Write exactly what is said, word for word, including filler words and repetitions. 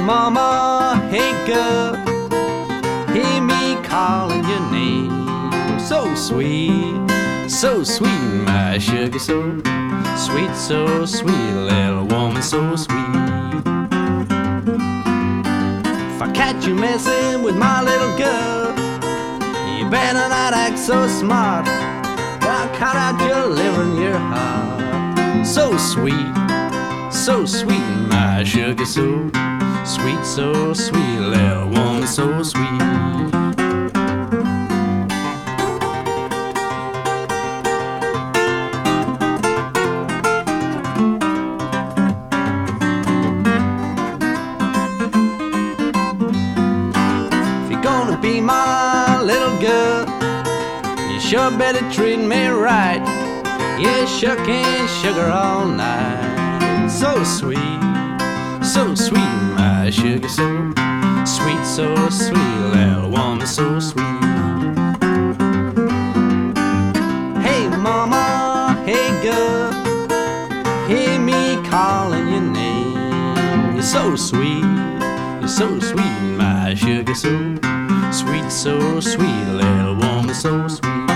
mama, hey girl, hear me calling your name. So sweet, so sweet, my sugar, so sweet, so sweet, little woman, so sweet. If I catch you messing with my little girl, you better not act so smart, or I'll cut out your liver and your heart. So sweet, so sweet, my sugar, so sweet, so sweet, little woman, so sweet. If you're gonna be my little girl, you sure better treat me right. Yeah, sure can sugar all night. So sweet, so sweet, my sugar, so sweet, so sweet, little woman, so sweet. Hey mama, hey girl, hear me calling your name. You're so sweet, you're so sweet, my sugar, so sweet, so sweet, little woman, so sweet.